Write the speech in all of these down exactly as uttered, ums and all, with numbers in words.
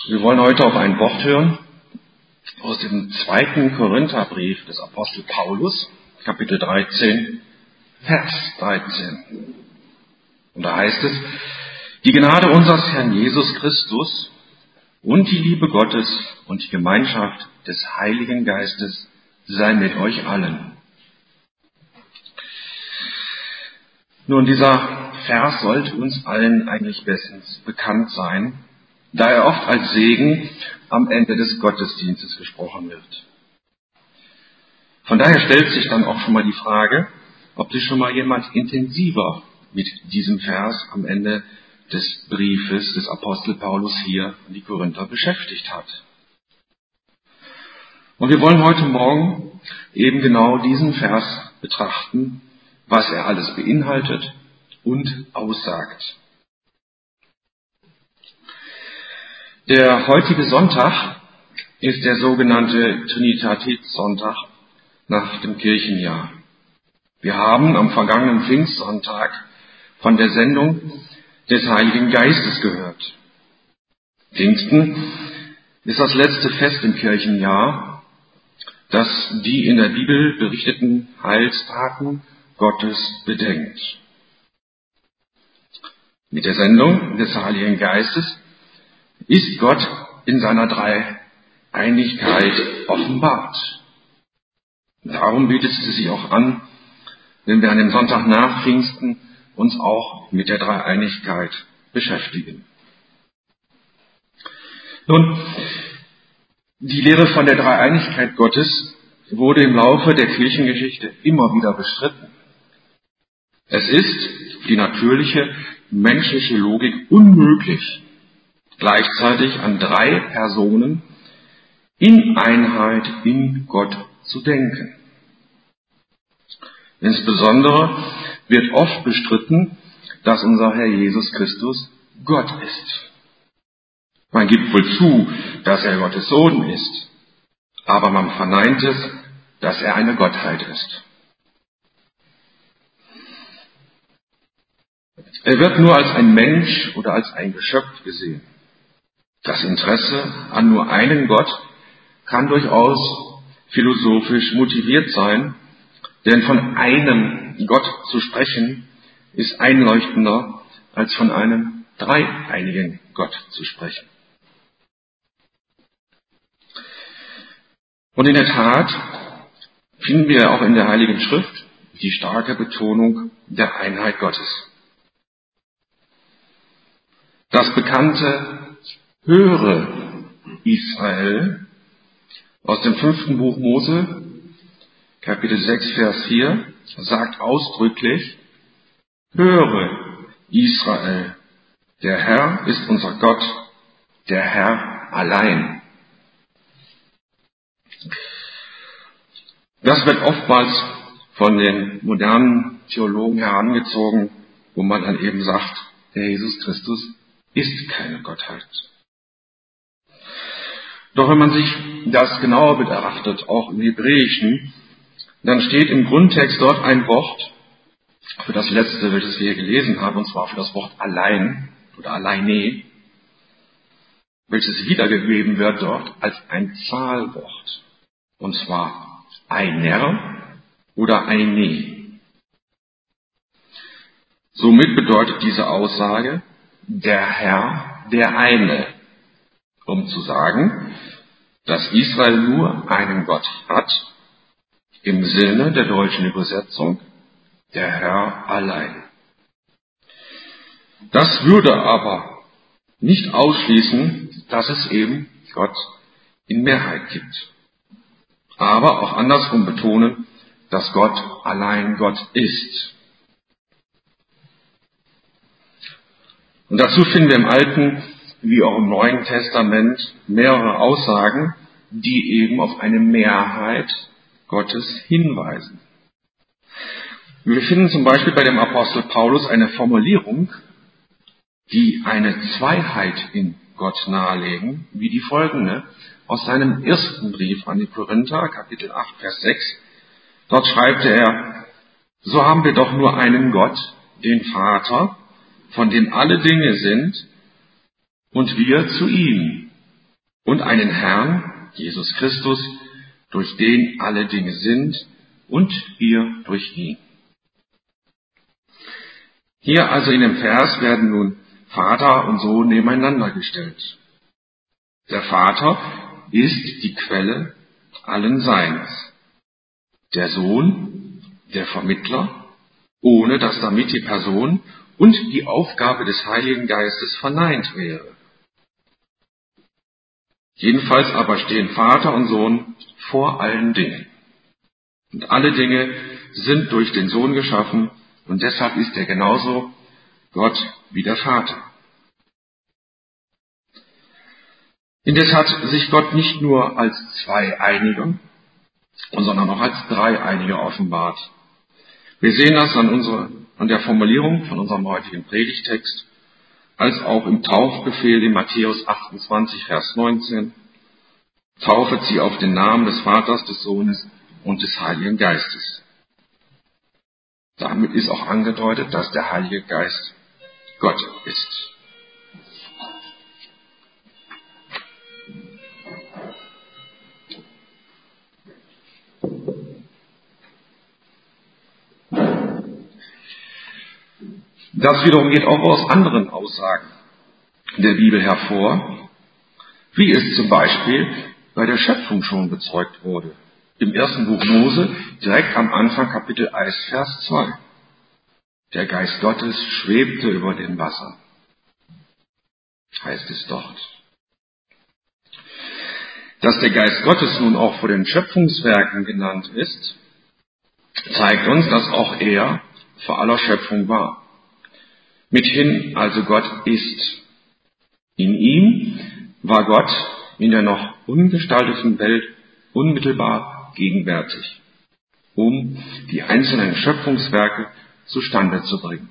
Wir wollen heute auf ein Wort hören aus dem zweiten Korintherbrief des Apostel Paulus, Kapitel dreizehn, Vers dreizehn. Und da heißt es: Die Gnade unseres Herrn Jesus Christus und die Liebe Gottes und die Gemeinschaft des Heiligen Geistes sei mit euch allen. Nun, dieser Vers sollte uns allen eigentlich bestens bekannt sein, da er oft als Segen am Ende des Gottesdienstes gesprochen wird. Von daher stellt sich dann auch schon mal die Frage, ob sich schon mal jemand intensiver mit diesem Vers am Ende des Briefes des Apostel Paulus hier an die Korinther beschäftigt hat. Und wir wollen heute Morgen eben genau diesen Vers betrachten, was er alles beinhaltet und aussagt. Der heutige Sonntag ist der sogenannte Trinitatis-Sonntag nach dem Kirchenjahr. Wir haben am vergangenen Pfingstsonntag von der Sendung des Heiligen Geistes gehört. Pfingsten ist das letzte Fest im Kirchenjahr, das die in der Bibel berichteten Heilstaten Gottes bedenkt. Mit der Sendung des Heiligen Geistes ist Gott in seiner Dreieinigkeit offenbart. Darum bietet es sich auch an, wenn wir an dem Sonntag nach Pfingsten uns auch mit der Dreieinigkeit beschäftigen. Nun, die Lehre von der Dreieinigkeit Gottes wurde im Laufe der Kirchengeschichte immer wieder bestritten. Es ist für die natürliche menschliche Logik unmöglich, gleichzeitig an drei Personen in Einheit in Gott zu denken. Insbesondere wird oft bestritten, dass unser Herr Jesus Christus Gott ist. Man gibt wohl zu, dass er Gottes Sohn ist, aber man verneint es, dass er eine Gottheit ist. Er wird nur als ein Mensch oder als ein Geschöpf gesehen. Das Interesse an nur einem Gott kann durchaus philosophisch motiviert sein, denn von einem Gott zu sprechen, ist einleuchtender, als von einem dreieinigen Gott zu sprechen. Und in der Tat finden wir auch in der Heiligen Schrift die starke Betonung der Einheit Gottes. Das bekannte Höre Israel aus dem fünften Buch Mose, Kapitel sechs, Vers vier, sagt ausdrücklich: Höre Israel, der Herr ist unser Gott, der Herr allein. Das wird oftmals von den modernen Theologen herangezogen, wo man dann eben sagt, der Jesus Christus ist keine Gottheit. Doch wenn man sich das genauer betrachtet, auch im Hebräischen, dann steht im Grundtext dort ein Wort für das letzte, welches wir hier gelesen haben, und zwar für das Wort allein oder alleine, welches wiedergegeben wird dort als ein Zahlwort, und zwar einer oder eine. Somit bedeutet diese Aussage der Herr, der eine, um zu sagen, dass Israel nur einen Gott hat, im Sinne der deutschen Übersetzung, der Herr allein. Das würde aber nicht ausschließen, dass es eben Gott in Mehrheit gibt. Aber auch andersrum betonen, dass Gott allein Gott ist. Und dazu finden wir im Alten wie auch im Neuen Testament mehrere Aussagen, die eben auf eine Mehrheit Gottes hinweisen. Wir finden zum Beispiel bei dem Apostel Paulus eine Formulierung, die eine Zweiheit in Gott nahelegen, wie die folgende aus seinem ersten Brief an die Korinther, Kapitel acht, Vers sechs. Dort schreibt er: So haben wir doch nur einen Gott, den Vater, von dem alle Dinge sind, und wir zu ihm, und einen Herrn, Jesus Christus, durch den alle Dinge sind und wir durch ihn. Hier also in dem Vers werden nun Vater und Sohn nebeneinander gestellt. Der Vater ist die Quelle allen Seins. Der Sohn, der Vermittler, ohne dass damit die Person und die Aufgabe des Heiligen Geistes verneint wäre. Jedenfalls aber stehen Vater und Sohn vor allen Dingen. Und alle Dinge sind durch den Sohn geschaffen und deshalb ist er genauso Gott wie der Vater. Indes hat sich Gott nicht nur als Zweieiniger, sondern auch als Dreieiniger offenbart. Wir sehen das an, unserer, an der Formulierung von unserem heutigen Predigtext, als auch im Taufbefehl in Matthäus achtundzwanzig, Vers neunzehn. Taufet sie auf den Namen des Vaters, des Sohnes und des Heiligen Geistes. Damit ist auch angedeutet, dass der Heilige Geist Gott ist. Das wiederum geht auch aus anderen Aussagen der Bibel hervor, wie es zum Beispiel bei der Schöpfung schon bezeugt wurde. Im ersten Buch Mose, direkt am Anfang Kapitel eins, Vers zwei. Der Geist Gottes schwebte über dem Wasser, heißt es dort. Dass der Geist Gottes nun auch vor den Schöpfungswerken genannt ist, zeigt uns, dass auch er vor aller Schöpfung war. Mithin also Gott ist. In ihm war Gott in der noch ungestalteten Welt unmittelbar gegenwärtig, um die einzelnen Schöpfungswerke zustande zu bringen.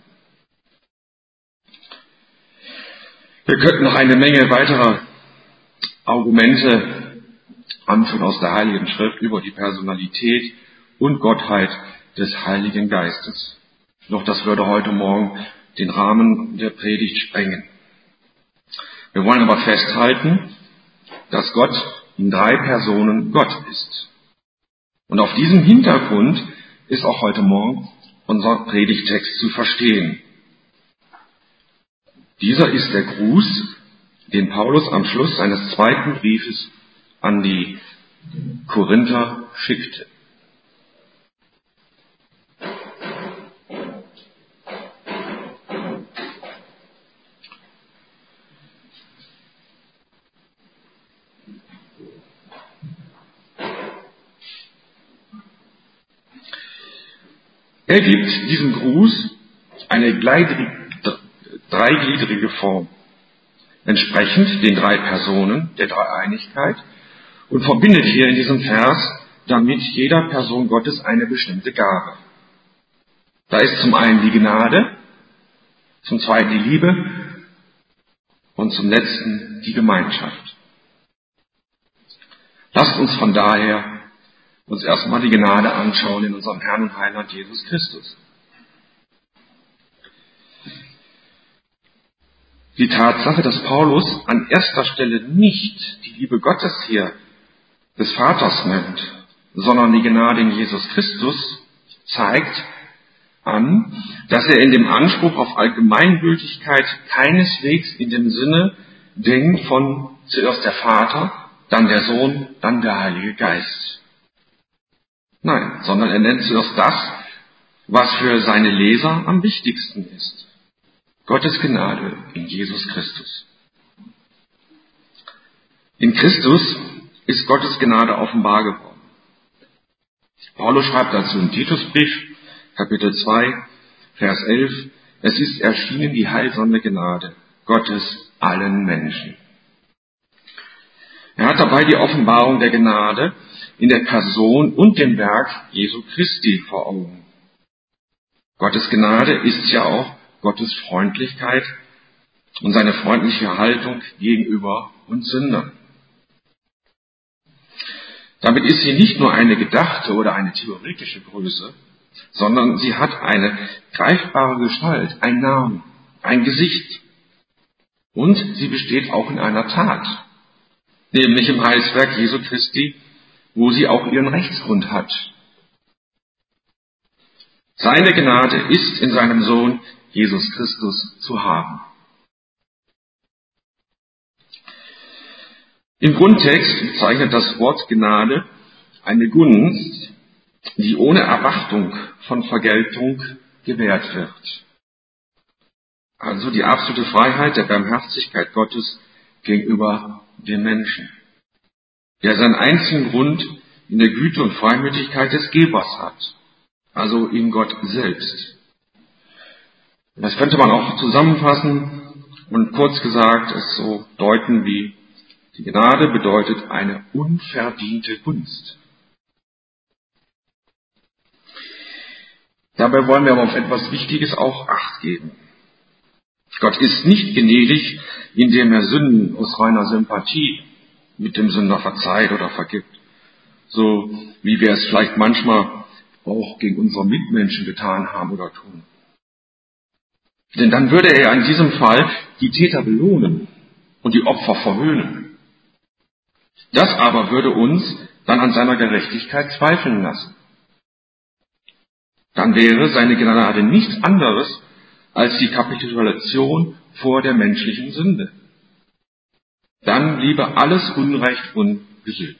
Wir könnten noch eine Menge weiterer Argumente anführen aus der Heiligen Schrift über die Personalität und Gottheit des Heiligen Geistes. Doch das würde heute Morgen den Rahmen der Predigt sprengen. Wir wollen aber festhalten, dass Gott in drei Personen Gott ist. Und auf diesem Hintergrund ist auch heute Morgen unser Predigtext zu verstehen. Dieser ist der Gruß, den Paulus am Schluss seines zweiten Briefes an die Korinther schickte. Er gibt diesem Gruß eine dreigliedrige Form, entsprechend den drei Personen der Dreieinigkeit und verbindet hier in diesem Vers damit jeder Person Gottes eine bestimmte Gabe. Da ist zum einen die Gnade, zum zweiten die Liebe und zum letzten die Gemeinschaft. Lasst uns von daher uns erstmal die Gnade anschauen in unserem Herrn und Heiland Jesus Christus. Die Tatsache, dass Paulus an erster Stelle nicht die Liebe Gottes hier des Vaters nennt, sondern die Gnade in Jesus Christus, zeigt an, dass er in dem Anspruch auf Allgemeingültigkeit keineswegs in dem Sinne denkt von zuerst der Vater, dann der Sohn, dann der Heilige Geist. Nein, sondern er nennt zuerst das, was für seine Leser am wichtigsten ist. Gottes Gnade in Jesus Christus. In Christus ist Gottes Gnade offenbar geworden. Paulus schreibt dazu im Titusbrief, Kapitel zwei, Vers elf, es ist erschienen die heilsame Gnade Gottes allen Menschen. Er hat dabei die Offenbarung der Gnade in der Person und dem Werk Jesu Christi vor Augen. Gottes Gnade ist ja auch Gottes Freundlichkeit und seine freundliche Haltung gegenüber uns Sündern. Damit ist sie nicht nur eine gedachte oder eine theoretische Größe, sondern sie hat eine greifbare Gestalt, einen Namen, ein Gesicht. Und sie besteht auch in einer Tat, nämlich im Heilswerk Jesu Christi, wo sie auch ihren Rechtsgrund hat. Seine Gnade ist in seinem Sohn Jesus Christus zu haben. Im Grundtext bezeichnet das Wort Gnade eine Gunst, die ohne Erwartung von Vergeltung gewährt wird. Also die absolute Freiheit der Barmherzigkeit Gottes gegenüber dem Menschen, der seinen einzigen Grund in der Güte und Freimütigkeit des Gebers hat, also in Gott selbst. Das könnte man auch zusammenfassen und kurz gesagt es so deuten wie: Die Gnade bedeutet eine unverdiente Gunst. Dabei wollen wir aber auf etwas Wichtiges auch Acht geben. Gott ist nicht gnädig, indem er Sünden aus reiner Sympathie mit dem Sünder verzeiht oder vergibt, so wie wir es vielleicht manchmal auch gegen unsere Mitmenschen getan haben oder tun. Denn dann würde er in diesem Fall die Täter belohnen und die Opfer verhöhnen. Das aber würde uns dann an seiner Gerechtigkeit zweifeln lassen. Dann wäre seine Gnade nichts anderes als die Kapitulation vor der menschlichen Sünde. Dann bliebe alles Unrecht ungesühnt.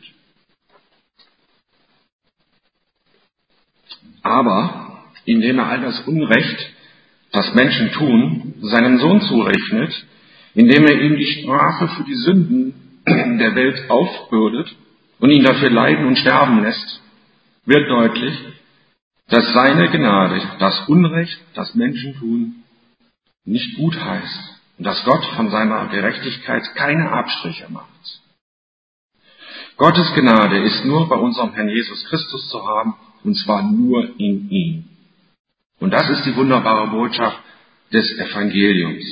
Aber indem er all das Unrecht, das Menschen tun, seinem Sohn zurechnet, indem er ihm die Strafe für die Sünden der Welt aufbürdet und ihn dafür leiden und sterben lässt, wird deutlich, dass seine Gnade das Unrecht, das Menschen tun, nicht gut heißt und dass Gott von seiner Gerechtigkeit keine Abstriche macht. Gottes Gnade ist nur bei unserem Herrn Jesus Christus zu haben, und zwar nur in ihm. Und das ist die wunderbare Botschaft des Evangeliums.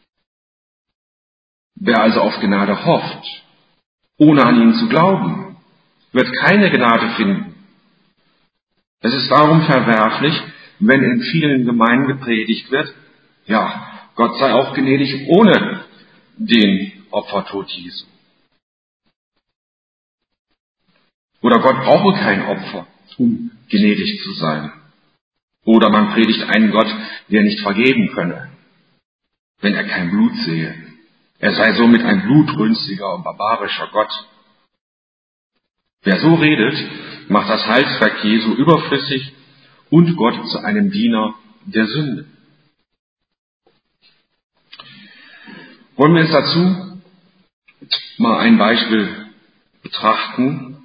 Wer also auf Gnade hofft, ohne an ihn zu glauben, wird keine Gnade finden. Es ist darum verwerflich, wenn in vielen Gemeinden gepredigt wird, ja, Gott sei auch gnädig ohne den Opfertod Jesu. Oder Gott brauche kein Opfer, um gnädig zu sein. Oder man predigt einen Gott, der nicht vergeben könne, wenn er kein Blut sehe. Er sei somit ein blutrünstiger und barbarischer Gott. Wer so redet, macht das Heilswerk Jesu überflüssig und Gott zu einem Diener der Sünde. Wollen wir jetzt dazu mal ein Beispiel betrachten,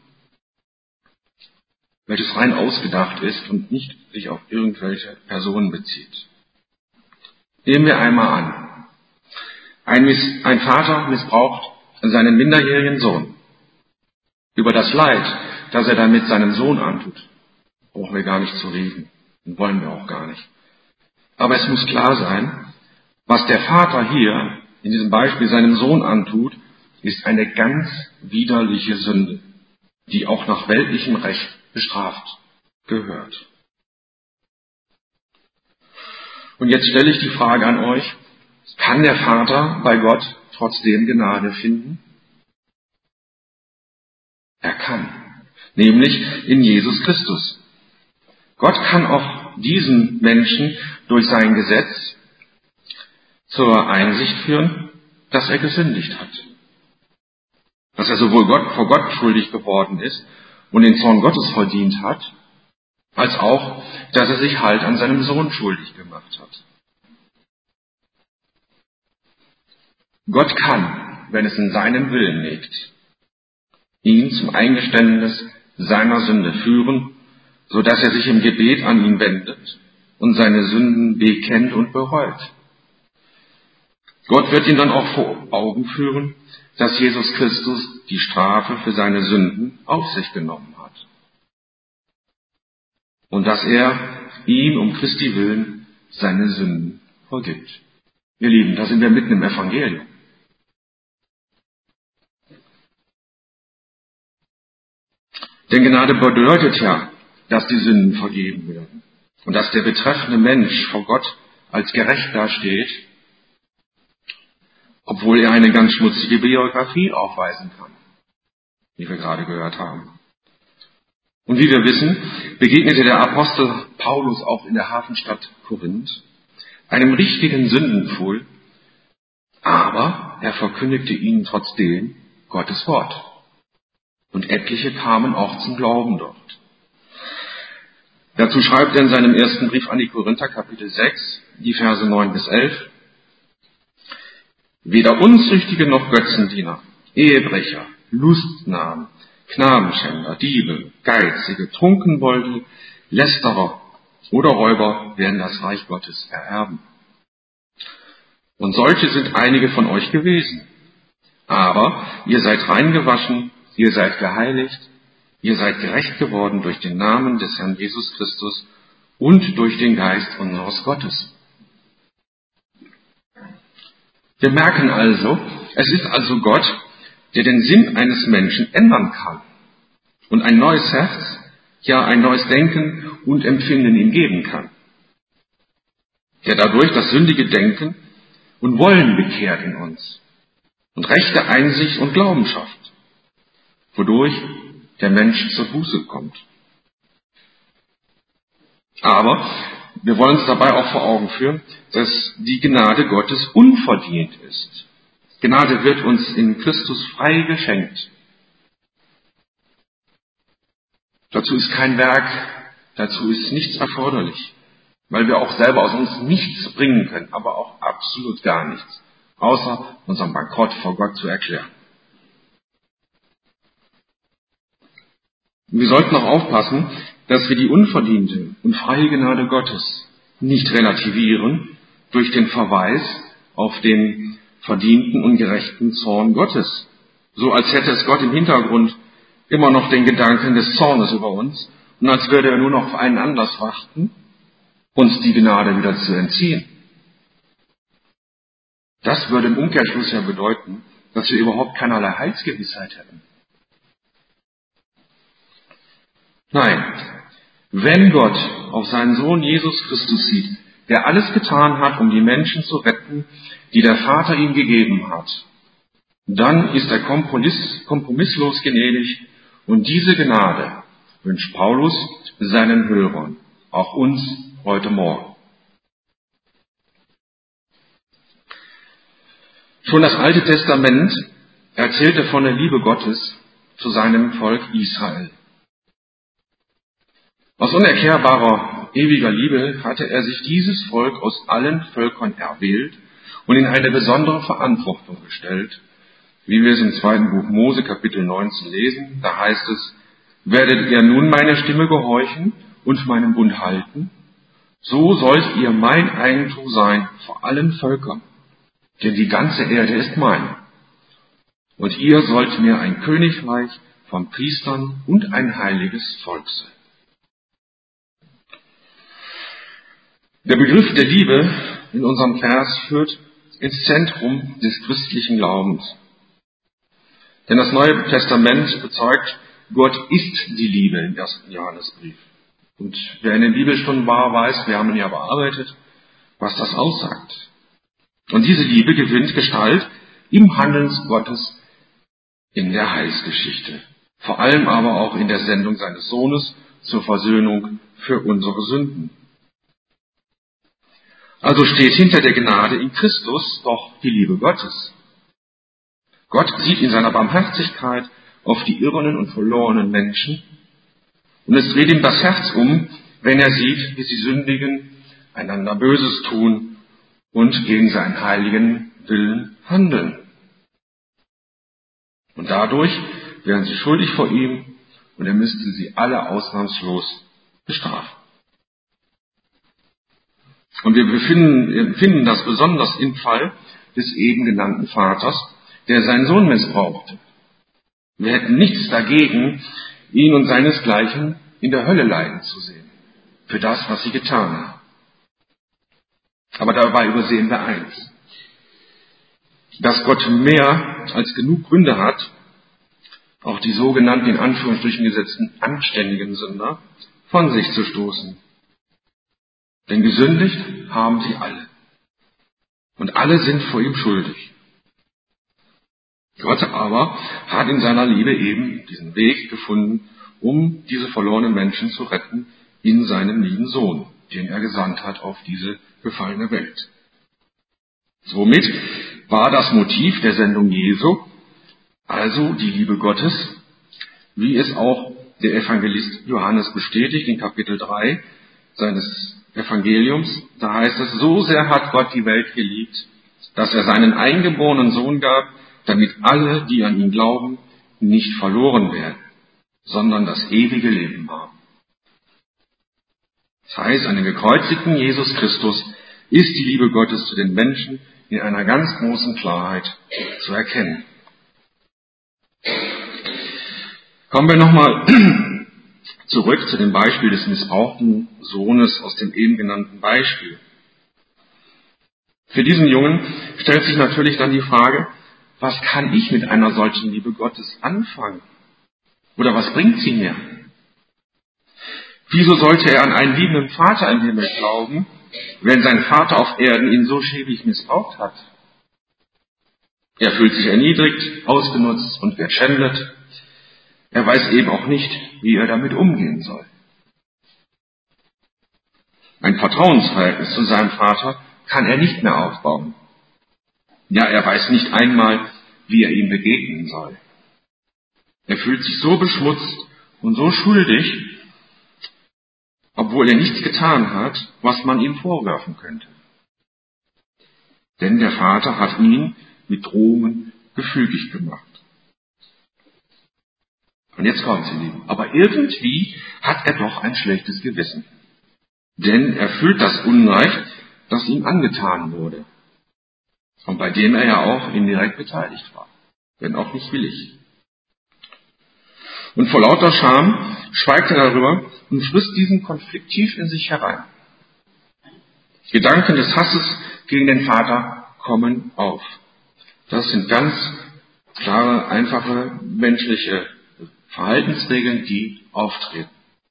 welches rein ausgedacht ist und nicht sich auf irgendwelche Personen bezieht. Nehmen wir einmal an, ein, Miss, ein Vater missbraucht seinen minderjährigen Sohn. Über das Leid, das er damit seinem Sohn antut, brauchen wir gar nicht zu reden und wollen wir auch gar nicht. Aber es muss klar sein, was der Vater hier in diesem Beispiel seinem Sohn antut, ist eine ganz widerliche Sünde, die auch nach weltlichem Recht bestraft gehört. Und jetzt stelle ich die Frage an euch, kann der Vater bei Gott trotzdem Gnade finden? Er kann, nämlich in Jesus Christus. Gott kann auch diesen Menschen durch sein Gesetz zur Einsicht führen, dass er gesündigt hat. Dass er sowohl Gott, vor Gott schuldig geworden ist und den Zorn Gottes verdient hat, als auch, dass er sich halt an seinem Sohn schuldig gemacht hat. Gott kann, wenn es in seinem Willen liegt, ihn zum Eingeständnis seiner Sünde führen, so dass er sich im Gebet an ihn wendet und seine Sünden bekennt und bereut. Gott wird ihn dann auch vor Augen führen, dass Jesus Christus die Strafe für seine Sünden auf sich genommen hat. Und dass er ihm um Christi willen seine Sünden vergibt. Ihr Lieben, da sind wir mitten im Evangelium. Denn Gnade bedeutet ja, dass die Sünden vergeben werden und dass der betreffende Mensch vor Gott als gerecht dasteht, obwohl er eine ganz schmutzige Biografie aufweisen kann. wie wir gerade gehört haben. Und wie wir wissen, begegnete der Apostel Paulus auch in der Hafenstadt Korinth einem richtigen Sündenpfuhl, aber er verkündigte ihnen trotzdem Gottes Wort. Und etliche kamen auch zum Glauben dort. Dazu schreibt er in seinem ersten Brief an die Korinther, Kapitel sechs, die Verse neun bis elf, weder Unzüchtige noch Götzendiener, Ehebrecher, Lustnamen, Knabenschänder, Diebe, Geizige, Trunkenbolde, Lästerer oder Räuber werden das Reich Gottes ererben. Und solche sind einige von euch gewesen. Aber ihr seid reingewaschen, ihr seid geheiligt, ihr seid gerecht geworden durch den Namen des Herrn Jesus Christus und durch den Geist unseres Gottes. Wir merken also, es ist also Gott, der den Sinn eines Menschen ändern kann und ein neues Herz, ja ein neues Denken und Empfinden ihm geben kann. Der dadurch das sündige Denken und Wollen bekehrt in uns und rechte Einsicht und Glauben schafft, wodurch der Mensch zur Buße kommt. Aber wir wollen uns dabei auch vor Augen führen, dass die Gnade Gottes unverdient ist. Gnade wird uns in Christus frei geschenkt. Dazu ist kein Werk, dazu ist nichts erforderlich, weil wir auch selber aus uns nichts bringen können, aber auch absolut gar nichts, außer unseren Bankrott vor Gott zu erklären. Wir sollten auch aufpassen, dass wir die unverdiente und freie Gnade Gottes nicht relativieren durch den Verweis auf den verdienten und gerechten Zorn Gottes. So als hätte es Gott im Hintergrund immer noch den Gedanken des Zornes über uns und als würde er nur noch auf einen Anlass warten, uns die Gnade wieder zu entziehen. Das würde im Umkehrschluss ja bedeuten, dass wir überhaupt keinerlei Heilsgewissheit hätten. Nein, wenn Gott auf seinen Sohn Jesus Christus sieht, der alles getan hat, um die Menschen zu retten, die der Vater ihm gegeben hat, dann ist er kompromiss, kompromisslos gnädig und diese Gnade wünscht Paulus seinen Hörern, auch uns heute Morgen. Schon das Alte Testament erzählte von der Liebe Gottes zu seinem Volk Israel. Aus unerklärbarer, ewiger Liebe hatte er sich dieses Volk aus allen Völkern erwählt und in eine besondere Verantwortung gestellt, wie wir es im zweiten Buch Mose, Kapitel neunzehn lesen. Da heißt es, werdet ihr nun meiner Stimme gehorchen und meinen Bund halten, so sollt ihr mein Eigentum sein vor allen Völkern, denn die ganze Erde ist mein. Und ihr sollt mir ein Königreich von Priestern und ein heiliges Volk sein. Der Begriff der Liebe in unserem Vers führt ins Zentrum des christlichen Glaubens. Denn das Neue Testament bezeugt, Gott ist die Liebe im ersten Johannesbrief. Und wer in den Bibelstunden war, weiß, wir haben ihn ja bearbeitet, was das aussagt. Und diese Liebe gewinnt Gestalt im Handeln Gottes in der Heilsgeschichte. Vor allem aber auch in der Sendung seines Sohnes zur Versöhnung für unsere Sünden. Also steht hinter der Gnade in Christus doch die Liebe Gottes. Gott sieht in seiner Barmherzigkeit auf die irrenden und verlorenen Menschen und es dreht ihm das Herz um, wenn er sieht, wie sie sündigen, einander Böses tun und gegen seinen heiligen Willen handeln. Und dadurch wären sie schuldig vor ihm und er müsste sie alle ausnahmslos bestrafen. Und wir befinden, finden das besonders im Fall des eben genannten Vaters, der seinen Sohn missbrauchte. Wir hätten nichts dagegen, ihn und seinesgleichen in der Hölle leiden zu sehen, für das, was sie getan haben. Aber dabei übersehen wir eins, dass Gott mehr als genug Gründe hat, auch die sogenannten, in Anführungsstrichen gesetzten, anständigen Sünder von sich zu stoßen. Denn gesündigt haben sie alle. Und alle sind vor ihm schuldig. Gott aber hat in seiner Liebe eben diesen Weg gefunden, um diese verlorenen Menschen zu retten in seinem lieben Sohn, den er gesandt hat auf diese gefallene Welt. Somit war das Motiv der Sendung Jesu also die Liebe Gottes, wie es auch der Evangelist Johannes bestätigt in Kapitel drei seines Evangeliums. Da heißt es, so sehr hat Gott die Welt geliebt, dass er seinen eingeborenen Sohn gab, damit alle, die an ihn glauben, nicht verloren werden, sondern das ewige Leben haben. Das heißt, an dem gekreuzigten Jesus Christus ist die Liebe Gottes zu den Menschen in einer ganz großen Klarheit zu erkennen. Kommen wir nochmal zurück zu dem Beispiel des missbrauchten Sohnes aus dem eben genannten Beispiel. Für diesen Jungen stellt sich natürlich dann die Frage, was kann ich mit einer solchen Liebe Gottes anfangen? Oder was bringt sie mir? Wieso sollte er an einen liebenden Vater im Himmel glauben, wenn sein Vater auf Erden ihn so schäbig missbraucht hat? Er fühlt sich erniedrigt, ausgenutzt und wird schändelt. Er weiß eben auch nicht, wie er damit umgehen soll. Ein Vertrauensverhältnis zu seinem Vater kann er nicht mehr aufbauen. Ja, er weiß nicht einmal, wie er ihm begegnen soll. Er fühlt sich so beschmutzt und so schuldig, obwohl er nichts getan hat, was man ihm vorwerfen könnte. Denn der Vater hat ihn mit Drohungen gefügig gemacht. Und jetzt kommt sie, Lieben. Aber irgendwie hat er doch ein schlechtes Gewissen. Denn er fühlt das Unrecht, das ihm angetan wurde. Und bei dem er ja auch indirekt beteiligt war. Wenn auch nicht willig. Und vor lauter Scham schweigt er darüber und frisst diesen Konflikt tief in sich herein. Gedanken des Hasses gegen den Vater kommen auf. Das sind ganz klare, einfache, menschliche Verhaltensregeln, die auftreten.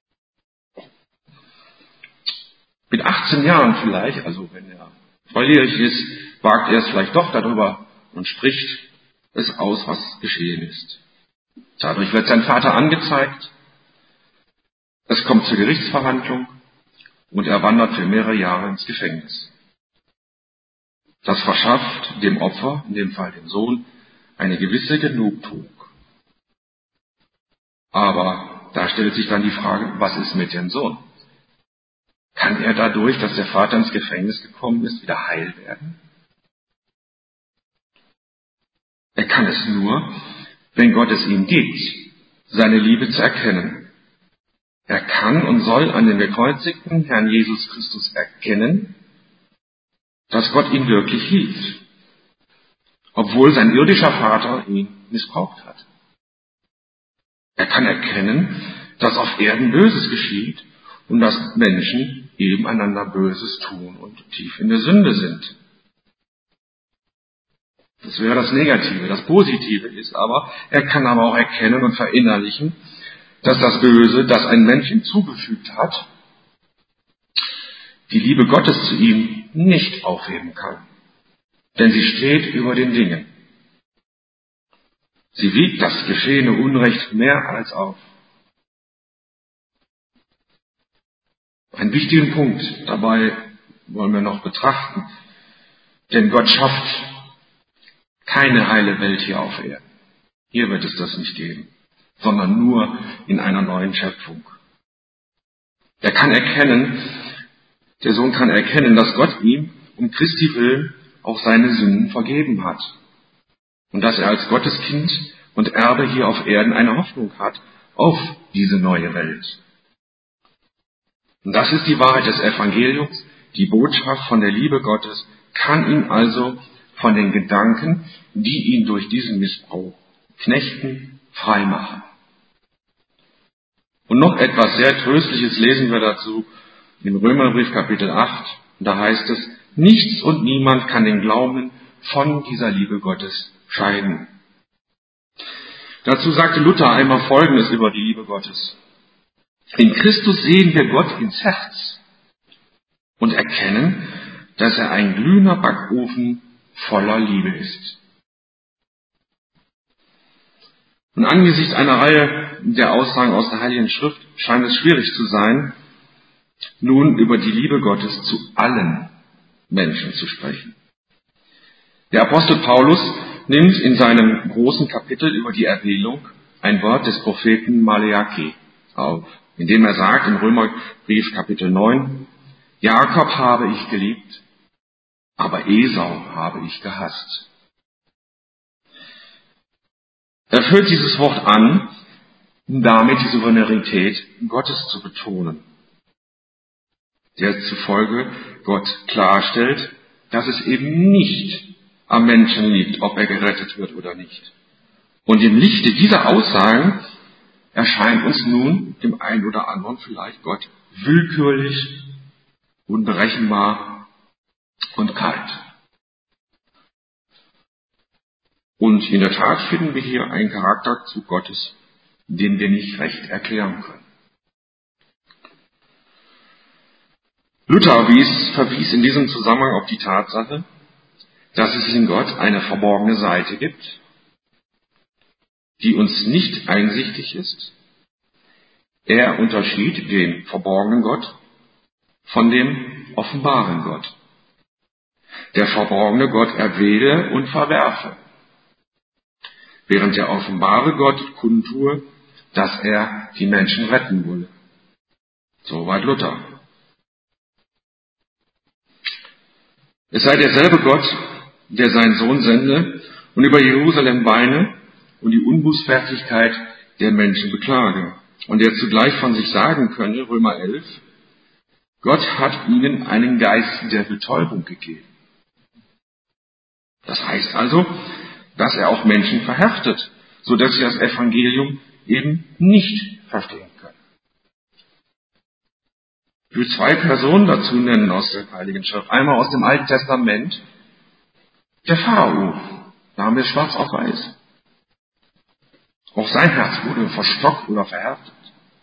Mit achtzehn Jahren vielleicht, also wenn er volljährig ist, wagt er es vielleicht doch darüber und spricht es aus, was geschehen ist. Dadurch wird sein Vater angezeigt, es kommt zur Gerichtsverhandlung und er wandert für mehrere Jahre ins Gefängnis. Das verschafft dem Opfer, in dem Fall dem Sohn, eine gewisse Genugtuung. Aber da stellt sich dann die Frage, was ist mit dem Sohn? Kann er dadurch, dass der Vater ins Gefängnis gekommen ist, wieder heil werden? Er kann es nur, wenn Gott es ihm gibt, seine Liebe zu erkennen. Er kann und soll an dem gekreuzigten Herrn Jesus Christus erkennen, dass Gott ihn wirklich liebt, obwohl sein irdischer Vater ihn missbraucht hat. Er kann erkennen, dass auf Erden Böses geschieht und dass Menschen eben einander Böses tun und tief in der Sünde sind. Das wäre das Negative. Das Positive ist aber, er kann aber auch erkennen und verinnerlichen, dass das Böse, das ein Mensch ihm zugefügt hat, die Liebe Gottes zu ihm nicht aufheben kann. Denn sie steht über den Dingen. Sie wiegt das geschehene Unrecht mehr als auf. Einen wichtigen Punkt dabei wollen wir noch betrachten. Denn Gott schafft keine heile Welt hier auf Erden. Hier wird es das nicht geben, sondern nur in einer neuen Schöpfung. Er kann erkennen, der Sohn kann erkennen, dass Gott ihm um Christi willen auch seine Sünden vergeben hat. Und dass er als Gotteskind und Erbe hier auf Erden eine Hoffnung hat auf diese neue Welt. Und das ist die Wahrheit des Evangeliums. Die Botschaft von der Liebe Gottes kann ihn also von den Gedanken, die ihn durch diesen Missbrauch knechten, frei machen. Und noch etwas sehr Tröstliches lesen wir dazu im Römerbrief Kapitel acht. Da heißt es, nichts und niemand kann den Glauben von dieser Liebe Gottes scheiden. Dazu sagte Luther einmal Folgendes über die Liebe Gottes. In Christus sehen wir Gott ins Herz und erkennen, dass er ein glühender Backofen voller Liebe ist. Und angesichts einer Reihe der Aussagen aus der Heiligen Schrift scheint es schwierig zu sein, nun über die Liebe Gottes zu allen Menschen zu sprechen. Der Apostel Paulus nimmt in seinem großen Kapitel über die Erwählung ein Wort des Propheten Maleachi auf, indem er sagt im Römerbrief Kapitel neun, Jakob habe ich geliebt, aber Esau habe ich gehasst. Er führt dieses Wort an, um damit die Souveränität Gottes zu betonen, der zufolge Gott klarstellt, dass es eben nicht am Menschen liegt, ob er gerettet wird oder nicht. Und im Lichte dieser Aussagen erscheint uns nun dem einen oder anderen vielleicht Gott willkürlich, unberechenbar und kalt. Und in der Tat finden wir hier einen Charakterzug Gottes, den wir nicht recht erklären können. Luther wies, verwies in diesem Zusammenhang auf die Tatsache, dass es in Gott eine verborgene Seite gibt, die uns nicht einsichtig ist. Er unterschied den verborgenen Gott von dem offenbaren Gott. Der verborgene Gott erwähle und verwerfe, während der offenbare Gott kundtue, dass er die Menschen retten wolle. Soweit Luther. Es sei derselbe Gott, der seinen Sohn sende und über Jerusalem weine und die Unbußfertigkeit der Menschen beklage. Und der zugleich von sich sagen könne, Römer elf, Gott hat ihnen einen Geist der Betäubung gegeben. Das heißt also, dass er auch Menschen verhärtet, sodass sie das Evangelium eben nicht verstehen können. Ich will zwei Personen dazu nennen aus der Heiligen Schrift. Einmal aus dem Alten Testament, der Pharao. Da haben wir es schwarz auf weiß. Auch sein Herz wurde verstockt oder verhärtet.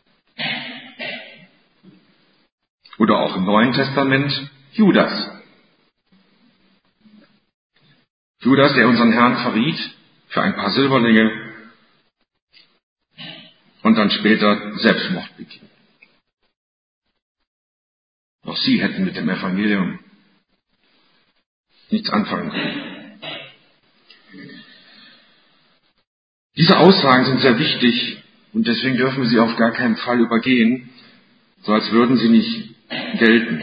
Oder auch im Neuen Testament Judas. Judas, der unseren Herrn verriet für ein paar Silberlinge und dann später Selbstmord beging. Auch sie hätten mit dem Evangelium nichts anfangen können. Diese Aussagen sind sehr wichtig und deswegen dürfen wir sie auf gar keinen Fall übergehen, so als würden sie nicht gelten.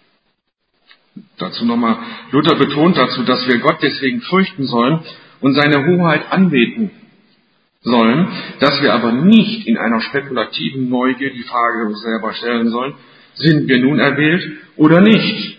Dazu nochmal, Luther betont dazu, dass wir Gott deswegen fürchten sollen und seine Hoheit anbeten sollen, dass wir aber nicht in einer spekulativen Neugier die Frage selber stellen sollen, sind wir nun erwählt oder nicht?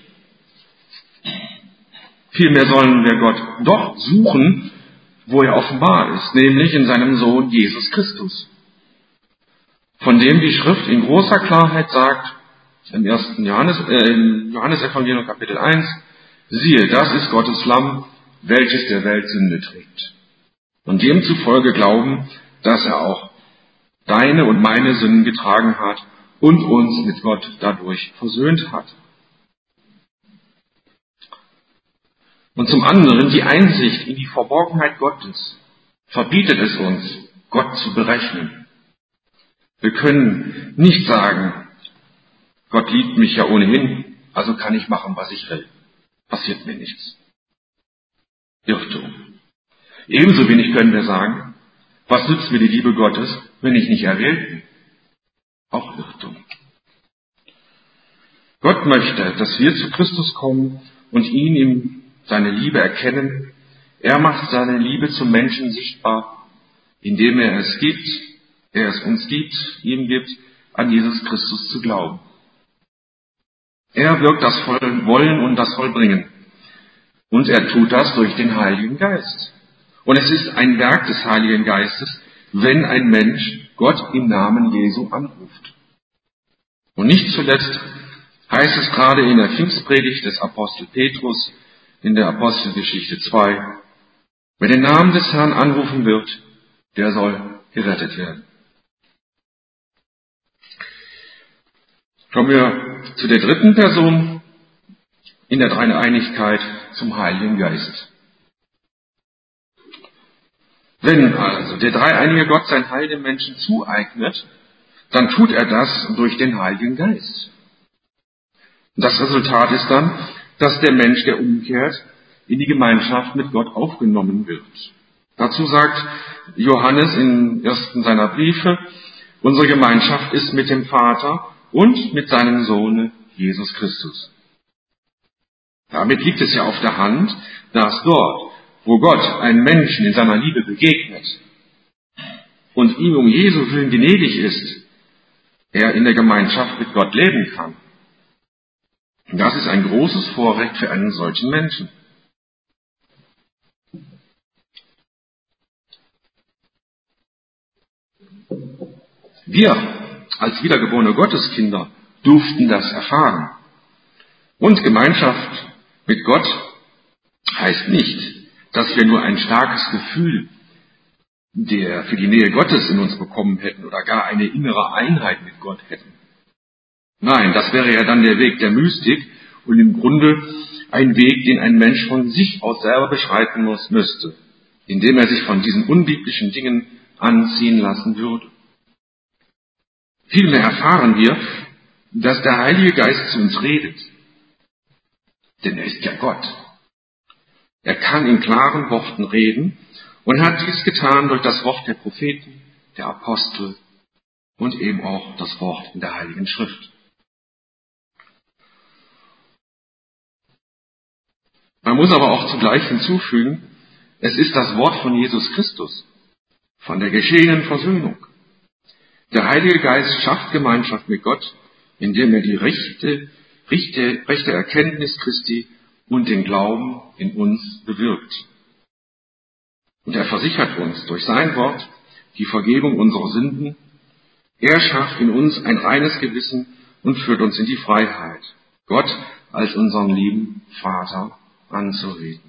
Vielmehr sollen wir Gott doch suchen, wo er offenbar ist, nämlich in seinem Sohn Jesus Christus, von dem die Schrift in großer Klarheit sagt, im ersten Johannes, äh, im Johannesevangelium Kapitel eins, siehe, das ist Gottes Lamm, welches der Welt Sünde trägt. Und demzufolge glauben, dass er auch deine und meine Sünden getragen hat und uns mit Gott dadurch versöhnt hat. Und zum anderen, die Einsicht in die Verborgenheit Gottes verbietet es uns, Gott zu berechnen. Wir können nicht sagen, Gott liebt mich ja ohnehin, also kann ich machen, was ich will. Passiert mir nichts. Irrtum. Ebenso wenig können wir sagen, was nützt mir die Liebe Gottes, wenn ich nicht erwählt bin? Auch Irrtum. Gott möchte, dass wir zu Christus kommen und ihn in seine Liebe erkennen. Er macht seine Liebe zum Menschen sichtbar, indem er es gibt, er es uns gibt, ihm gibt, an Jesus Christus zu glauben. Er wirkt das Wollen und das Vollbringen. Und er tut das durch den Heiligen Geist. Und es ist ein Werk des Heiligen Geistes, wenn ein Mensch Gott im Namen Jesu anruft. Und nicht zuletzt heißt es gerade in der Pfingstpredigt des Apostel Petrus in der Apostelgeschichte zwei, wer den Namen des Herrn anrufen wird, der soll gerettet werden. Kommen wir zu der dritten Person in der Dreieinigkeit, zum Heiligen Geist. Wenn also der dreieinige Gott sein Heil dem Menschen zueignet, dann tut er das durch den Heiligen Geist. Das Resultat ist dann, dass der Mensch, der umkehrt, in die Gemeinschaft mit Gott aufgenommen wird. Dazu sagt Johannes in ersten seiner Briefe, unsere Gemeinschaft ist mit dem Vater und mit seinem Sohne Jesus Christus. Damit liegt es ja auf der Hand, dass dort, wo Gott einem Menschen in seiner Liebe begegnet und ihm um Jesu Willen gnädig ist, er in der Gemeinschaft mit Gott leben kann. Das ist ein großes Vorrecht für einen solchen Menschen. Wir als wiedergeborene Gotteskinder durften das erfahren. Und Gemeinschaft mit Gott heißt nicht, dass wir nur ein starkes Gefühl der für die Nähe Gottes in uns bekommen hätten oder gar eine innere Einheit mit Gott hätten. Nein, das wäre ja dann der Weg der Mystik und im Grunde ein Weg, den ein Mensch von sich aus selber beschreiten muss, müsste, indem er sich von diesen unbiblischen Dingen anziehen lassen würde. Vielmehr erfahren wir, dass der Heilige Geist zu uns redet. Denn er ist ja Gott. Er kann in klaren Worten reden und hat dies getan durch das Wort der Propheten, der Apostel und eben auch das Wort in der Heiligen Schrift. Man muss aber auch zugleich hinzufügen, es ist das Wort von Jesus Christus, von der geschehenen Versöhnung. Der Heilige Geist schafft Gemeinschaft mit Gott, indem er die rechte, rechte, rechte Erkenntnis Christi und den Glauben in uns bewirkt. Und er versichert uns durch sein Wort die Vergebung unserer Sünden. Er schafft in uns ein reines Gewissen und führt uns in die Freiheit, Gott als unseren lieben Vater anzureden.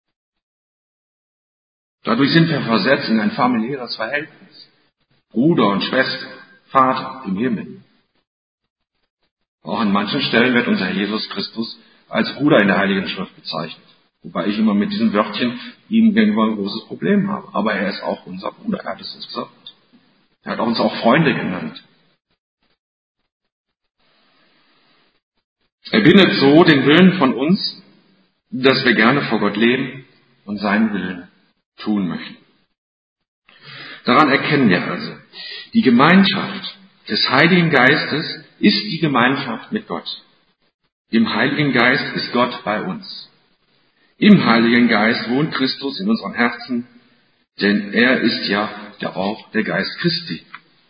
Dadurch sind wir versetzt in ein familiäres Verhältnis. Bruder und Schwester, Vater im Himmel. Auch an manchen Stellen wird unser Jesus Christus als Bruder in der Heiligen Schrift bezeichnet. Wobei ich immer mit diesem Wörtchen ihm gegenüber ein großes Problem habe. Aber er ist auch unser Bruder, er hat es uns gesagt. Er hat uns auch Freunde genannt. Er bindet so den Willen von uns, dass wir gerne vor Gott leben und seinen Willen tun möchten. Daran erkennen wir also, die Gemeinschaft des Heiligen Geistes ist die Gemeinschaft mit Gott. Im Heiligen Geist ist Gott bei uns. Im Heiligen Geist wohnt Christus in unseren Herzen, denn er ist ja der auch der Geist Christi.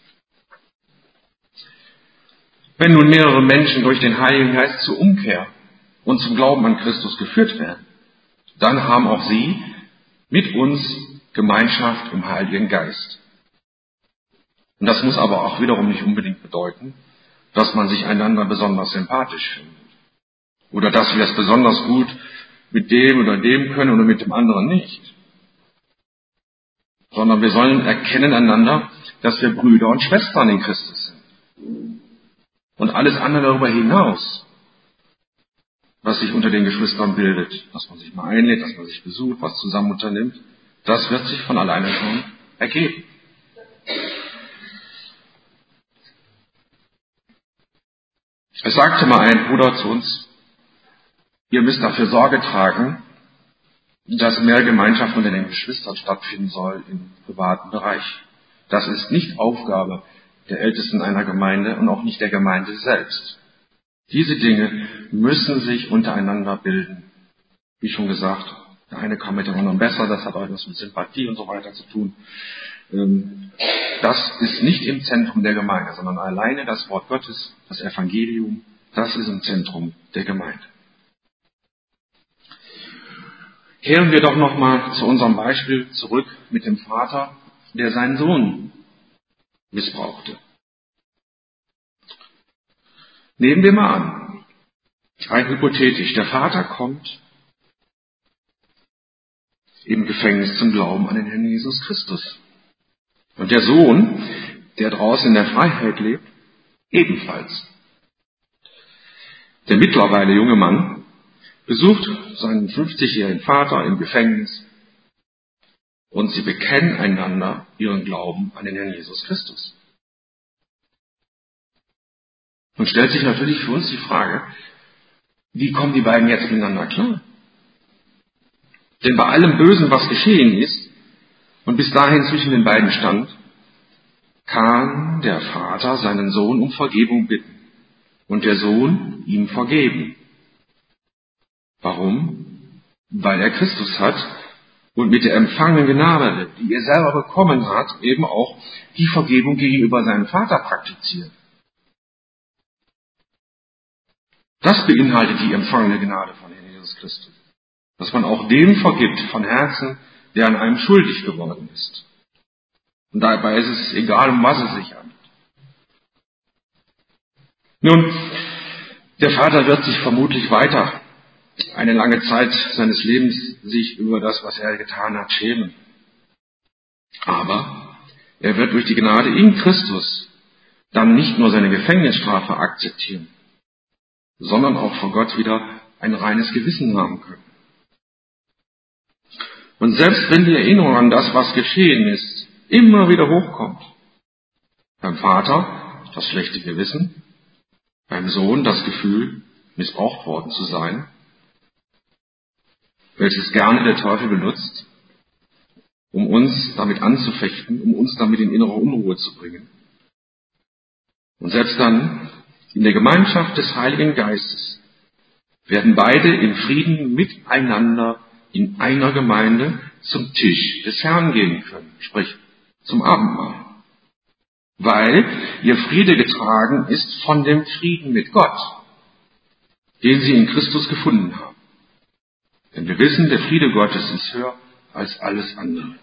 Wenn nun mehrere Menschen durch den Heiligen Geist zur Umkehr und zum Glauben an Christus geführt werden, dann haben auch sie mit uns Gemeinschaft im Heiligen Geist. Und das muss aber auch wiederum nicht unbedingt bedeuten, dass man sich einander besonders sympathisch findet. Oder dass wir es besonders gut mit dem oder dem können oder mit dem anderen nicht. Sondern wir sollen erkennen einander, dass wir Brüder und Schwestern in Christus sind. Und alles andere darüber hinaus, was sich unter den Geschwistern bildet, dass man sich mal einlädt, dass man sich besucht, was zusammen unternimmt, das wird sich von alleine schon ergeben. Es sagte mal ein Bruder zu uns, ihr müsst dafür Sorge tragen, dass mehr Gemeinschaft unter den Geschwistern stattfinden soll im privaten Bereich. Das ist nicht Aufgabe der Ältesten einer Gemeinde und auch nicht der Gemeinde selbst. Diese Dinge müssen sich untereinander bilden. Wie schon gesagt, der eine kann mit dem anderen besser, das hat auch etwas mit Sympathie und so weiter zu tun. Das ist nicht im Zentrum der Gemeinde, sondern alleine das Wort Gottes, das Evangelium, das ist im Zentrum der Gemeinde. Kehren wir doch nochmal zu unserem Beispiel zurück mit dem Vater, der seinen Sohn missbrauchte. Nehmen wir mal an, rein hypothetisch, der Vater kommt im Gefängnis zum Glauben an den Herrn Jesus Christus. Und der Sohn, der draußen in der Freiheit lebt, ebenfalls. Der mittlerweile junge Mann besucht seinen fünfzigjährigen Vater im Gefängnis und sie bekennen einander ihren Glauben an den Herrn Jesus Christus. Und stellt sich natürlich für uns die Frage, wie kommen die beiden jetzt miteinander klar? Denn bei allem Bösen, was geschehen ist und bis dahin zwischen den beiden stand, kann der Vater seinen Sohn um Vergebung bitten und der Sohn ihm vergeben. Warum? Weil er Christus hat und mit der empfangenen Gnade, die er selber bekommen hat, eben auch die Vergebung gegenüber seinem Vater praktiziert. Das beinhaltet die empfangene Gnade von Herrn Jesus Christus. Dass man auch dem vergibt von Herzen, der an einem schuldig geworden ist. Und dabei ist es egal, um was es sich handelt. Nun, der Vater wird sich vermutlich weiter eine lange Zeit seines Lebens sich über das, was er getan hat, schämen. Aber er wird durch die Gnade in Christus dann nicht nur seine Gefängnisstrafe akzeptieren, sondern auch vor Gott wieder ein reines Gewissen haben können. Und selbst wenn die Erinnerung an das, was geschehen ist, immer wieder hochkommt, beim Vater das schlechte Gewissen, beim Sohn das Gefühl, missbraucht worden zu sein, welches gerne der Teufel benutzt, um uns damit anzufechten, um uns damit in innere Unruhe zu bringen. Und selbst dann, in der Gemeinschaft des Heiligen Geistes, werden beide in Frieden miteinander in einer Gemeinde zum Tisch des Herrn gehen können, sprich zum Abendmahl. Weil ihr Friede getragen ist von dem Frieden mit Gott, den sie in Christus gefunden haben. Denn wir wissen, der Friede Gottes ist höher als alles andere.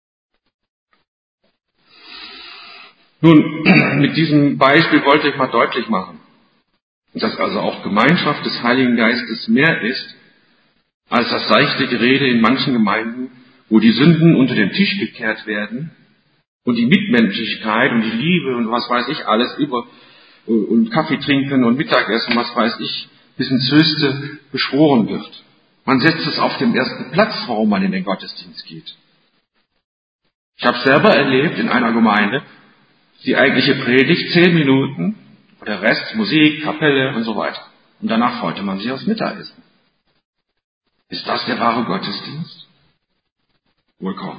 Nun, mit diesem Beispiel wollte ich mal deutlich machen, dass also auch Gemeinschaft des Heiligen Geistes mehr ist als das seichte Gerede in manchen Gemeinden, wo die Sünden unter den Tisch gekehrt werden und die Mitmenschlichkeit und die Liebe und was weiß ich alles über und Kaffee trinken und Mittagessen, was weiß ich, bis ins Höchste beschworen wird. Man setzt es auf den ersten Platz, warum man in den Gottesdienst geht. Ich habe selber erlebt in einer Gemeinde, die eigentliche Predigt, zehn Minuten, und der Rest Musik, Kapelle und so weiter. Und danach freute man sich aufs Mittagessen. Ist das der wahre Gottesdienst? Wohl kaum.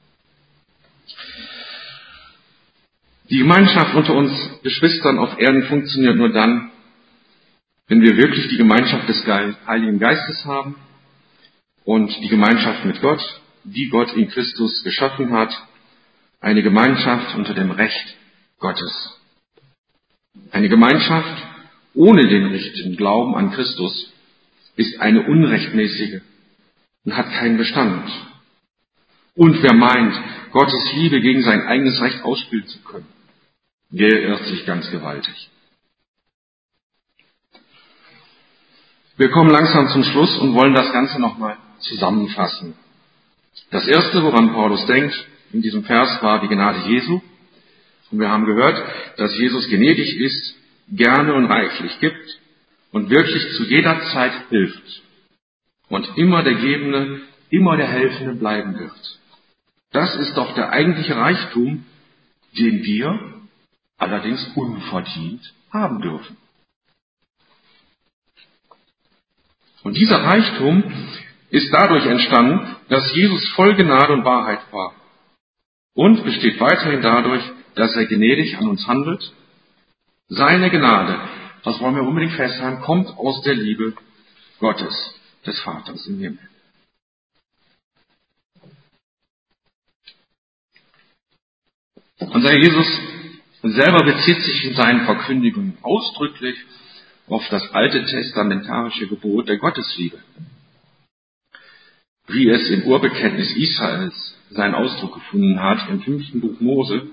Die Gemeinschaft unter uns Geschwistern auf Erden funktioniert nur dann, wenn wir wirklich die Gemeinschaft des Heiligen Geistes haben und die Gemeinschaft mit Gott, die Gott in Christus geschaffen hat, eine Gemeinschaft unter dem Recht Gottes. Eine Gemeinschaft ohne den richtigen Glauben an Christus ist eine unrechtmäßige und hat keinen Bestand. Und wer meint, Gottes Liebe gegen sein eigenes Recht ausspielen zu können, der irrt sich ganz gewaltig. Wir kommen langsam zum Schluss und wollen das Ganze nochmal zusammenfassen. Das Erste, woran Paulus denkt in diesem Vers, war die Gnade Jesu. Und wir haben gehört, dass Jesus gnädig ist, gerne und reichlich gibt und wirklich zu jeder Zeit hilft. Und immer der Gebende, immer der Helfende bleiben wird. Das ist doch der eigentliche Reichtum, den wir allerdings unverdient haben dürfen. Und dieser Reichtum ist dadurch entstanden, dass Jesus voll Gnade und Wahrheit war. Und besteht weiterhin dadurch, dass er gnädig an uns handelt. Seine Gnade, das wollen wir unbedingt festhalten, kommt aus der Liebe Gottes, des Vaters im Himmel. Unser Herr Jesus selber bezieht sich in seinen Verkündigungen ausdrücklich auf das alte testamentarische Gebot der Gottesliebe, wie es im Urbekenntnis Israels seinen Ausdruck gefunden hat im fünften Buch Mose.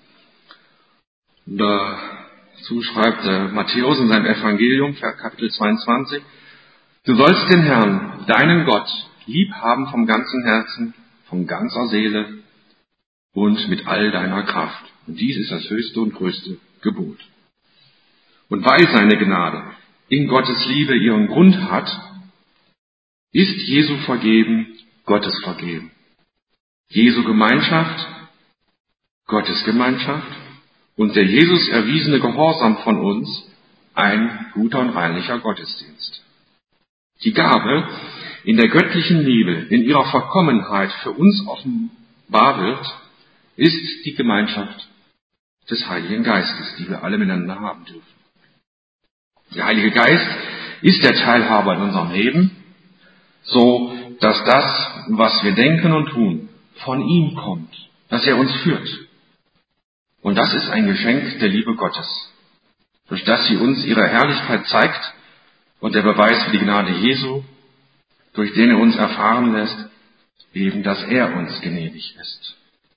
Dazu schreibt Matthäus in seinem Evangelium, Kapitel zweiundzwanzig, du sollst den Herrn, deinen Gott, lieb haben vom ganzen Herzen, von ganzer Seele und mit all deiner Kraft. Und dies ist das höchste und größte Gebot. Und weil seine Gnade in Gottes Liebe ihren Grund hat, ist Jesu vergeben, Gottes vergeben. Jesu Gemeinschaft, Gottes Gemeinschaft und der Jesus erwiesene Gehorsam von uns ein guter und reinlicher Gottesdienst. Die Gabe in der göttlichen Liebe, in ihrer Vollkommenheit für uns offenbar wird, ist die Gemeinschaft des Heiligen Geistes, die wir alle miteinander haben dürfen. Der Heilige Geist ist der Teilhaber in unserem Leben, so dass das, was wir denken und tun, von ihm kommt, dass er uns führt. Und das ist ein Geschenk der Liebe Gottes, durch das sie uns ihre Herrlichkeit zeigt und der Beweis für die Gnade Jesu, durch den er uns erfahren lässt, eben, dass er uns gnädig ist.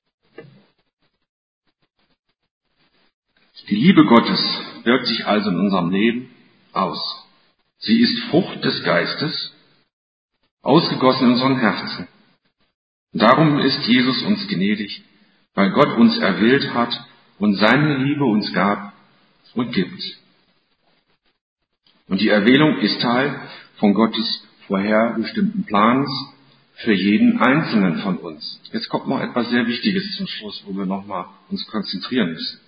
Die Liebe Gottes wirkt sich also in unserem Leben aus. Sie ist Frucht des Geistes, ausgegossen in unseren Herzen. Darum ist Jesus uns gnädig, weil Gott uns erwählt hat und seine Liebe uns gab und gibt. Und die Erwählung ist Teil von Gottes vorherbestimmten Plans für jeden Einzelnen von uns. Jetzt kommt noch etwas sehr Wichtiges zum Schluss, wo wir nochmal uns konzentrieren müssen.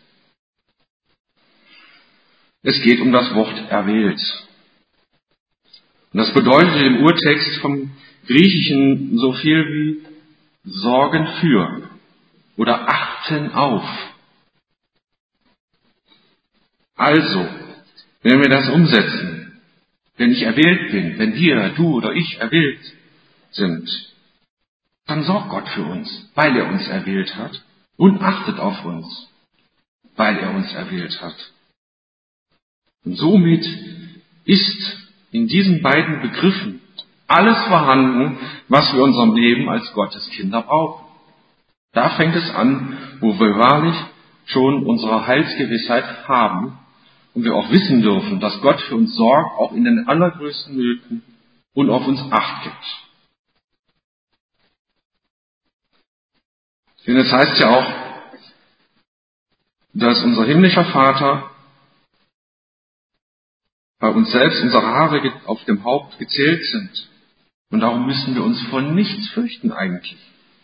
Es geht um das Wort erwählt. Und das bedeutet im Urtext vom Griechischen so viel wie sorgen für oder achten auf. Also, wenn wir das umsetzen, wenn ich erwählt bin, wenn wir, du oder ich erwählt sind, dann sorgt Gott für uns, weil er uns erwählt hat und achtet auf uns, weil er uns erwählt hat. Und somit ist in diesen beiden Begriffen alles vorhanden, was wir in unserem Leben als Gottes Kinder brauchen. Da fängt es an, wo wir wahrlich schon unsere Heilsgewissheit haben und wir auch wissen dürfen, dass Gott für uns sorgt, auch in den allergrößten Nöten und auf uns Acht gibt. Denn es heißt ja auch, dass unser himmlischer Vater bei uns selbst unsere Haare auf dem Haupt gezählt sind. Und darum müssen wir uns vor nichts fürchten eigentlich.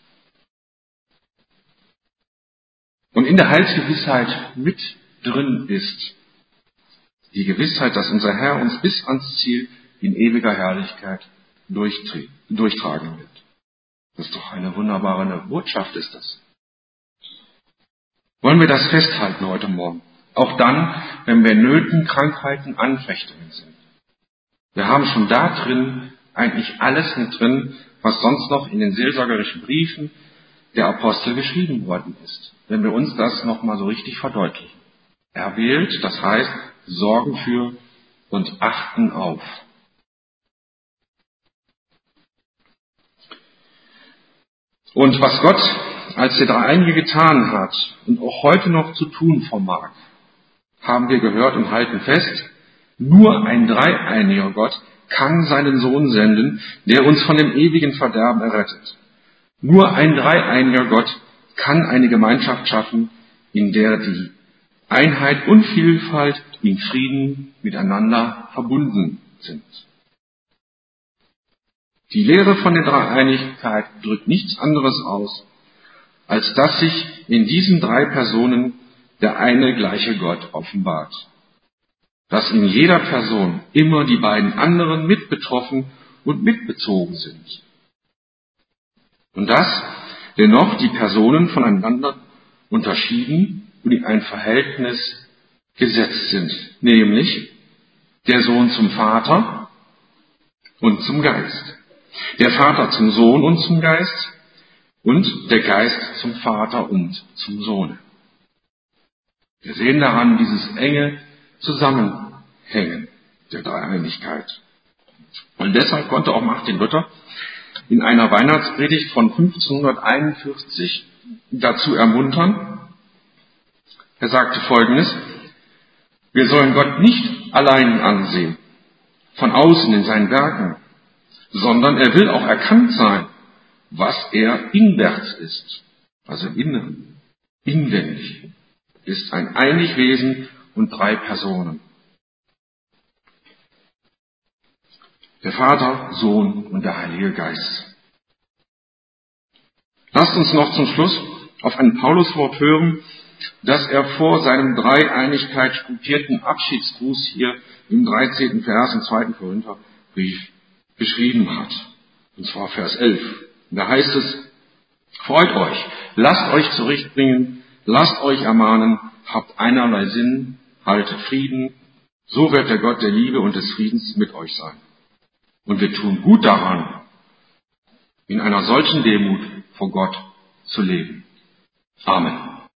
Und in der Heilsgewissheit mit drin ist die Gewissheit, dass unser Herr uns bis ans Ziel in ewiger Herrlichkeit durchtragen wird. Das ist doch eine wunderbare Botschaft, ist das. Wollen wir das festhalten heute Morgen? Auch dann, wenn wir in Nöten, Krankheiten, Anfechtungen sind. Wir haben schon da drin eigentlich alles mit drin, was sonst noch in den seelsorgerischen Briefen der Apostel geschrieben worden ist. Wenn wir uns das nochmal so richtig verdeutlichen. Erwählt, das heißt, sorgen für und achten auf. Und was Gott als der Dreieinige getan hat und auch heute noch zu tun vermag, haben wir gehört und halten fest, nur ein dreieiniger Gott kann seinen Sohn senden, der uns von dem ewigen Verderben errettet. Nur ein dreieiniger Gott kann eine Gemeinschaft schaffen, in der die Einheit und Vielfalt in Frieden miteinander verbunden sind. Die Lehre von der Dreieinigkeit drückt nichts anderes aus, als dass sich in diesen drei Personen der eine gleiche Gott offenbart. Dass in jeder Person immer die beiden anderen mit betroffen und mitbezogen sind. Und dass dennoch die Personen voneinander unterschieden und in ein Verhältnis gesetzt sind, nämlich der Sohn zum Vater und zum Geist, der Vater zum Sohn und zum Geist und der Geist zum Vater und zum Sohn. Wir sehen daran dieses enge Zusammenhängen der Dreieinigkeit. Und deshalb konnte auch Martin Luther in einer Weihnachtspredigt von fünfzehnhunderteinundvierzig dazu ermuntern. Er sagte Folgendes: Wir sollen Gott nicht allein ansehen, von außen in seinen Werken, sondern er will auch erkannt sein, was er inwärts ist, also im Inneren, inwendig, ist ein einig Wesen und drei Personen. Der Vater, Sohn und der Heilige Geist. Lasst uns noch zum Schluss auf ein Pauluswort hören, das er vor seinem Dreieinigkeit skupierten Abschiedsgruß hier im dreizehnten Vers im zweiten Korintherbrief geschrieben hat. Und zwar Vers elf. Da heißt es: Freut euch, lasst euch zurechtbringen, lasst euch ermahnen, habt einerlei Sinn, haltet Frieden, so wird der Gott der Liebe und des Friedens mit euch sein. Und wir tun gut daran, in einer solchen Demut vor Gott zu leben. Amen.